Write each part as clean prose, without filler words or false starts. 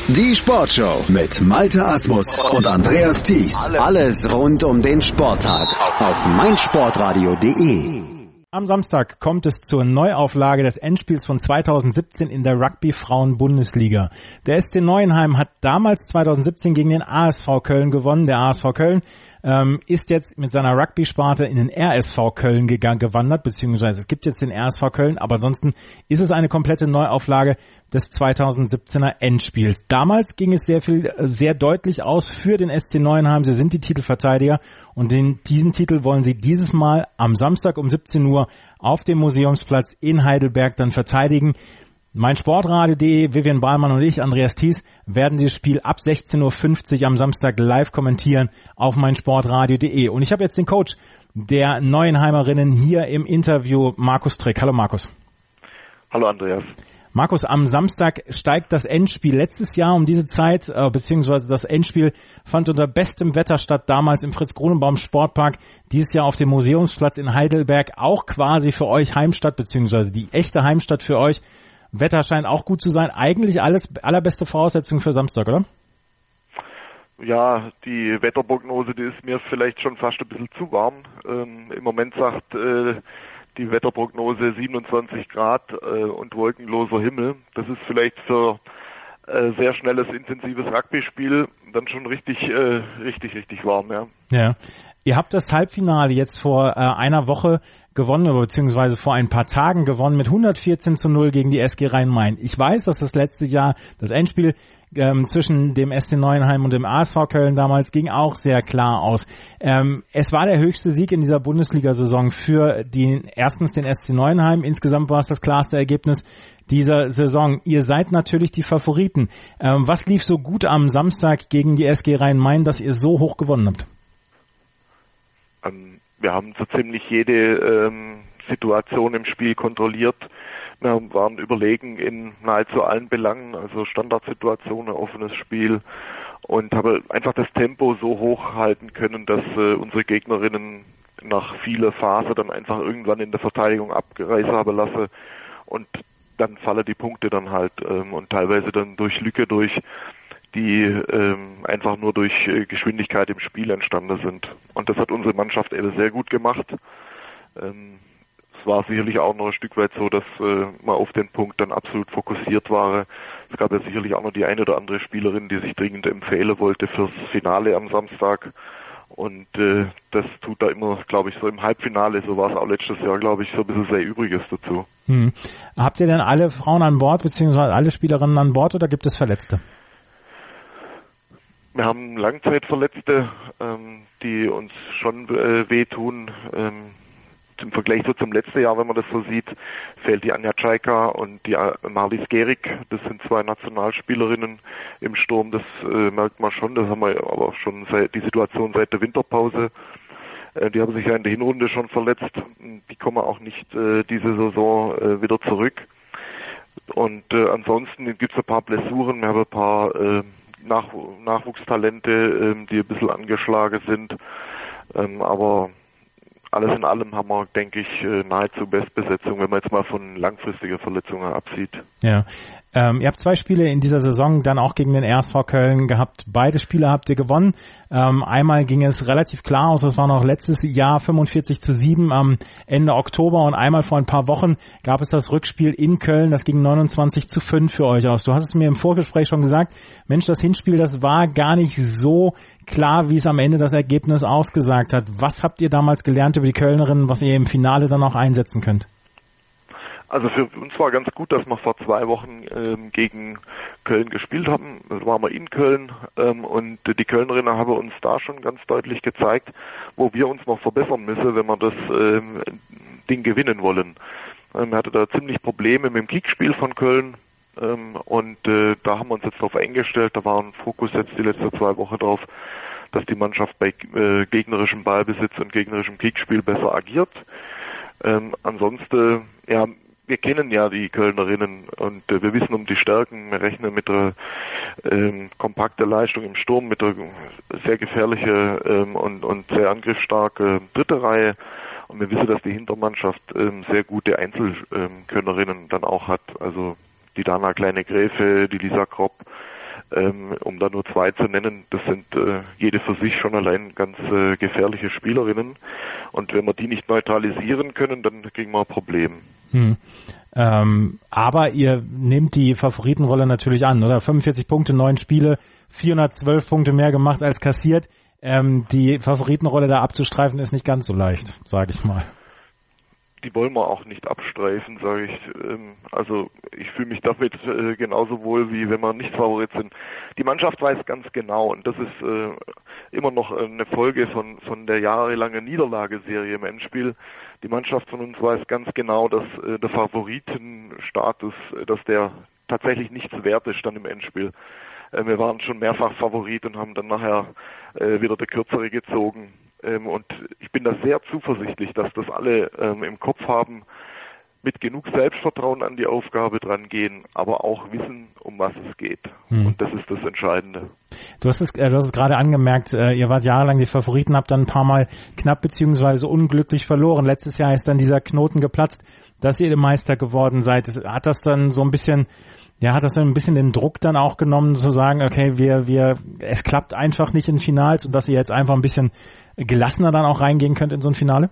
Die Sportshow mit Malte Asmus und Andreas Thies. Alles rund um den Sporttag auf meinsportradio.de. Am Samstag kommt es zur Neuauflage des Endspiels von 2017 in der Rugby-Frauen-Bundesliga. Der SC Neuenheim hat damals 2017 gegen den ASV Köln gewonnen. Der ASV Köln ist jetzt mit seiner Rugby-Sparte in den RSV Köln gewandert, beziehungsweise es gibt jetzt den RSV Köln, aber ansonsten ist es eine komplette Neuauflage des 2017er Endspiels. Damals ging es sehr deutlich aus für den SC Neuenheim. Sie sind die Titelverteidiger und diesen Titel wollen sie dieses Mal am Samstag um 17 Uhr auf dem Museumsplatz in Heidelberg dann verteidigen. meinsportradio.de, Vivian Bahlmann und ich, Andreas Thies, werden dieses Spiel ab 16.50 Uhr am Samstag live kommentieren auf meinsportradio.de. Und ich habe jetzt den Coach der Neuenheimerinnen hier im Interview, Markus Trick. Hallo Markus. Hallo Andreas. Markus, am Samstag steigt das Endspiel. Letztes Jahr um diese Zeit, beziehungsweise das Endspiel fand unter bestem Wetter statt, damals im Fritz-Kronenbaum Sportpark, dieses Jahr auf dem Museumsplatz in Heidelberg, auch quasi für euch Heimstatt, beziehungsweise die echte Heimstatt für euch. Wetter scheint auch gut zu sein. Eigentlich allerbeste Voraussetzung für Samstag, oder? Ja, die Wetterprognose, die ist mir vielleicht schon fast ein bisschen zu warm. Im Moment sagt die Wetterprognose 27 Grad und wolkenloser Himmel. Das ist vielleicht für sehr schnelles, intensives Rugby-Spiel dann schon richtig warm, ja. Ja. Ihr habt das Halbfinale jetzt vor einer Woche gewonnen, beziehungsweise vor ein paar Tagen gewonnen mit 114:0 gegen die SG Rhein-Main. Ich weiß, dass das letzte Jahr das Endspiel zwischen dem SC Neuenheim und dem ASV Köln damals ging auch sehr klar aus. Es war der höchste Sieg in dieser Bundesliga-Saison für erstens den SC Neuenheim. Insgesamt war es das klarste Ergebnis dieser Saison. Ihr seid natürlich die Favoriten. Was lief so gut am Samstag gegen die SG Rhein-Main, dass ihr so hoch gewonnen habt? Wir haben so ziemlich jede Situation im Spiel kontrolliert. Wir waren überlegen in nahezu allen Belangen, also Standardsituationen, offenes Spiel, und haben einfach das Tempo so hoch halten können, dass unsere Gegnerinnen nach vieler Phase dann einfach irgendwann in der Verteidigung abgereißt haben lassen, und dann fallen die Punkte dann halt und teilweise dann durch Lücke durch, die einfach nur durch Geschwindigkeit im Spiel entstanden sind. Und das hat unsere Mannschaft eben sehr gut gemacht. Es war sicherlich auch noch ein Stück weit so, dass man auf den Punkt dann absolut fokussiert war. Es gab ja sicherlich auch noch die eine oder andere Spielerin, die sich dringend empfehlen wollte fürs Finale am Samstag. Und das tut da immer, glaube ich, so im Halbfinale, so war es auch letztes Jahr, glaube ich, so ein bisschen sehr Übriges dazu. Habt ihr denn alle Frauen an Bord, beziehungsweise alle Spielerinnen an Bord, oder gibt es Verletzte? Wir haben Langzeitverletzte, die uns schon wehtun. Im Vergleich so zum letzten Jahr, wenn man das so sieht, fehlt die Anja Czajka und die Marlies Gehrig. Das sind zwei Nationalspielerinnen im Sturm. Das merkt man schon. Das haben wir aber auch schon die Situation seit der Winterpause. Die haben sich ja in der Hinrunde schon verletzt. Die kommen auch nicht diese Saison wieder zurück. Und ansonsten gibt es ein paar Blessuren. Wir haben ein paar Nachwuchstalente, die ein bisschen angeschlagen sind. Aber alles in allem haben wir, denke ich, nahezu Bestbesetzung, wenn man jetzt mal von langfristiger Verletzungen absieht. Ja. Ihr habt 2 Spiele in dieser Saison dann auch gegen den RSV Köln gehabt. Beide Spiele habt ihr gewonnen. Einmal ging es relativ klar aus, das war noch letztes Jahr 45:7 am Ende Oktober, und einmal vor ein paar Wochen gab es das Rückspiel in Köln, das ging 29:5 für euch aus. Du hast es mir im Vorgespräch schon gesagt, Mensch, das Hinspiel, das war gar nicht so klar, wie es am Ende das Ergebnis ausgesagt hat. Was habt ihr damals gelernt über die Kölnerinnen, was ihr im Finale dann auch einsetzen könnt? Also für uns war ganz gut, dass wir vor 2 Wochen gegen Köln gespielt haben. Da waren wir in Köln und die Kölnerinnen haben uns da schon ganz deutlich gezeigt, wo wir uns noch verbessern müssen, wenn wir das Ding gewinnen wollen. Wir hatten da ziemlich Probleme mit dem Kickspiel von Köln und da haben wir uns jetzt darauf eingestellt. Da war ein Fokus jetzt die letzten 2 Wochen drauf, dass die Mannschaft bei gegnerischem Ballbesitz und gegnerischem Kickspiel besser agiert. Ansonsten, ja, wir kennen ja die Kölnerinnen und wir wissen um die Stärken. Wir rechnen mit einer kompakten Leistung im Sturm, mit einer sehr gefährlichen und sehr angriffsstarke dritte Reihe. Und wir wissen, dass die Hintermannschaft sehr gute Einzelkönnerinnen dann auch hat. Also die Dana Kleine-Gräfe, die Lisa Kropp, um da nur 2 zu nennen, das sind jede für sich schon allein ganz gefährliche Spielerinnen. Und wenn wir die nicht neutralisieren können, dann kriegen wir ein Problem. Aber ihr nehmt die Favoritenrolle natürlich an, oder? 45 Punkte, 9 Spiele, 412 Punkte mehr gemacht als kassiert. Die Favoritenrolle da abzustreifen ist nicht ganz so leicht, sage ich mal. Die wollen wir auch nicht abstreifen, sage ich. Also ich fühle mich damit genauso wohl, wie wenn wir nicht Favorit sind. Die Mannschaft weiß ganz genau, und das ist immer noch eine Folge von der jahrelangen Niederlageserie im Endspiel. Die Mannschaft von uns weiß ganz genau, dass der Favoritenstatus, dass der tatsächlich nichts wert ist dann im Endspiel. Wir waren schon mehrfach Favorit und haben dann nachher wieder der Kürzere gezogen. Und ich bin da sehr zuversichtlich, dass das alle im Kopf haben, mit genug Selbstvertrauen an die Aufgabe dran gehen, aber auch wissen, um was es geht. Und das ist das Entscheidende. Du hast es gerade angemerkt, ihr wart jahrelang die Favoriten, habt dann ein paar Mal knapp beziehungsweise unglücklich verloren. Letztes Jahr ist dann dieser Knoten geplatzt, dass ihr Meister geworden seid. Hat das dann so ein bisschen den Druck dann auch genommen, zu sagen, okay, es klappt einfach nicht in Finals und dass ihr jetzt einfach ein bisschen gelassener dann auch reingehen könnt in so ein Finale?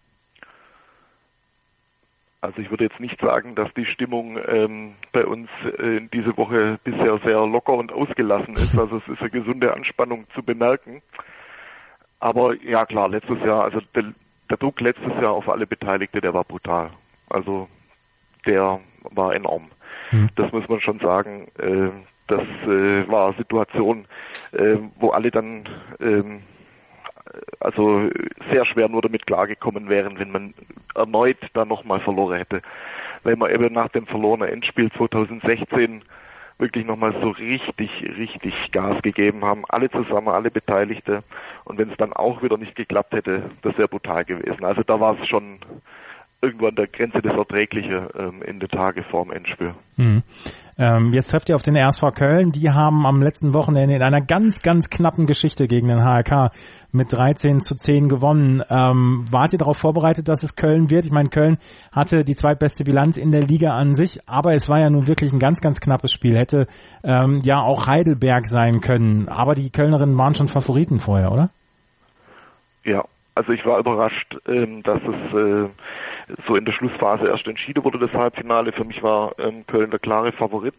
Also ich würde jetzt nicht sagen, dass die Stimmung bei uns diese Woche bisher sehr locker und ausgelassen ist. Also es ist eine gesunde Anspannung zu bemerken. Aber ja klar, letztes Jahr, also der Druck letztes Jahr auf alle Beteiligte, der war brutal. Also der war enorm. Das muss man schon sagen. Das war eine Situation, wo alle dann also sehr schwer nur damit klargekommen wären, wenn man erneut dann nochmal verloren hätte. Weil wir eben nach dem verlorenen Endspiel 2016 wirklich nochmal so richtig Gas gegeben haben. Alle zusammen, alle Beteiligte. Und wenn es dann auch wieder nicht geklappt hätte, das wäre brutal gewesen. Also da war es schon irgendwo an der Grenze des Erträglichen in den Tagen vor dem Endspiel. Jetzt trefft ihr auf den RSV Köln. Die haben am letzten Wochenende in einer ganz, ganz knappen Geschichte gegen den HRK mit 13-10 gewonnen. Wart ihr darauf vorbereitet, dass es Köln wird? Ich meine, Köln hatte die zweitbeste Bilanz in der Liga an sich, aber es war ja nun wirklich ein ganz, ganz knappes Spiel. Hätte ja auch Heidelberg sein können, aber die Kölnerinnen waren schon Favoriten vorher, oder? Ja, also ich war überrascht, dass es so in der Schlussphase erst entschieden wurde, das Halbfinale. Für mich war Köln der klare Favorit.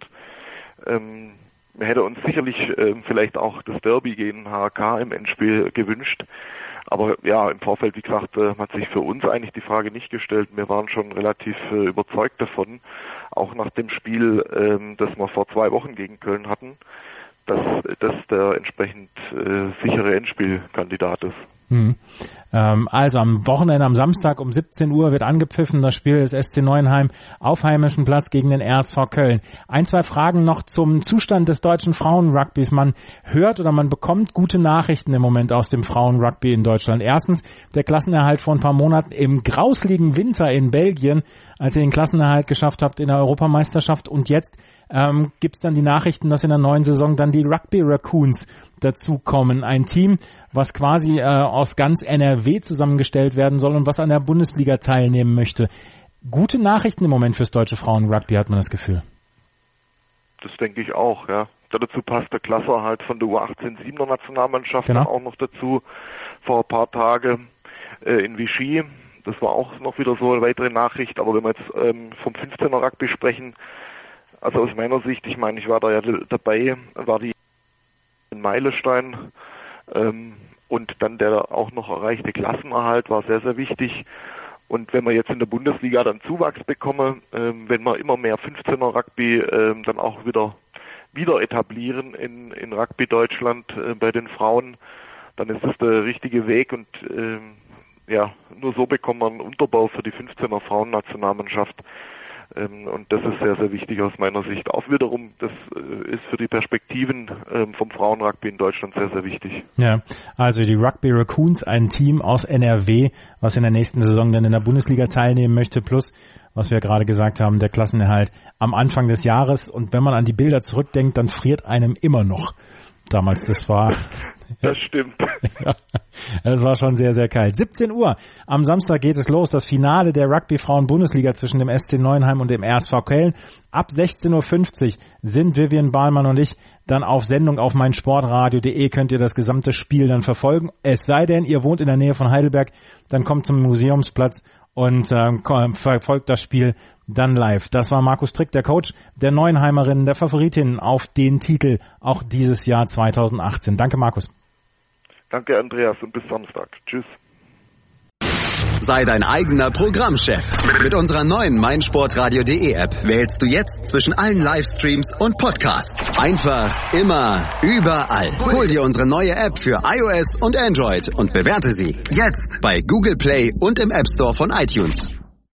Man hätte uns sicherlich vielleicht auch das Derby gegen HRK im Endspiel gewünscht. Aber ja, im Vorfeld, wie gesagt, hat sich für uns eigentlich die Frage nicht gestellt. Wir waren schon relativ überzeugt davon, auch nach dem Spiel, das wir vor 2 Wochen gegen Köln hatten, dass das der entsprechend sichere Endspielkandidat ist. Also am Wochenende, am Samstag um 17 Uhr wird angepfiffen das Spiel des SC Neuenheim auf heimischem Platz gegen den RSV Köln. 1, 2 Fragen noch zum Zustand des deutschen Frauenrugbys. Man hört oder man bekommt gute Nachrichten im Moment aus dem Frauenrugby in Deutschland. Erstens, der Klassenerhalt vor ein paar Monaten im grausligen Winter in Belgien, als ihr den Klassenerhalt geschafft habt in der Europameisterschaft. Und jetzt gibt's dann die Nachrichten, dass in der neuen Saison dann die Rugby Raccoons dazukommen. Ein Team, was quasi aus ganz NRW zusammengestellt werden soll und was an der Bundesliga teilnehmen möchte. Gute Nachrichten im Moment fürs deutsche Frauenrugby, hat man das Gefühl. Das denke ich auch, ja. Dazu passt der Klassenerhalt von der U18-7er Nationalmannschaft dann auch noch dazu. Vor ein paar Tagen in Vichy. Das war auch noch wieder so eine weitere Nachricht. Aber wenn wir jetzt vom 15er Rugby sprechen, also aus meiner Sicht, ich meine, ich war da ja dabei, war die in Meilestein und dann der auch noch erreichte Klassenerhalt war sehr, sehr wichtig. Und wenn wir jetzt in der Bundesliga dann Zuwachs bekommen, wenn wir immer mehr 15er Rugby dann auch wieder etablieren in Rugby Deutschland bei den Frauen, dann ist das der richtige Weg und ja, nur so bekommen wir einen Unterbau für die 15er Frauennationalmannschaft. Und das ist sehr, sehr wichtig aus meiner Sicht. Auch wiederum, das ist für die Perspektiven vom Frauenrugby in Deutschland sehr, sehr wichtig. Ja, also die Rugby Raccoons, ein Team aus NRW, was in der nächsten Saison dann in der Bundesliga teilnehmen möchte, plus, was wir gerade gesagt haben, der Klassenerhalt am Anfang des Jahres. Und wenn man an die Bilder zurückdenkt, dann friert einem immer noch damals. Das war Das stimmt. Ja, das war schon sehr, sehr kalt. 17 Uhr am Samstag geht es los, das Finale der Rugby-Frauen-Bundesliga zwischen dem SC Neuenheim und dem RSV Köln. Ab 16.50 Uhr sind Vivian Bahlmann und ich dann auf Sendung auf meinsportradio.de, könnt ihr das gesamte Spiel dann verfolgen. Es sei denn, ihr wohnt in der Nähe von Heidelberg, dann kommt zum Museumsplatz und verfolgt das Spiel dann live. Das war Markus Trick, der Coach der Neuenheimerinnen, der Favoritin auf den Titel auch dieses Jahr 2018. Danke, Markus. Danke, Andreas, und bis Samstag. Tschüss. Sei dein eigener Programmchef. Mit unserer neuen meinsportradio.de App wählst du jetzt zwischen allen Livestreams und Podcasts. Einfach, immer, überall. Hol dir unsere neue App für iOS und Android und bewerte sie jetzt bei Google Play und im App Store von iTunes.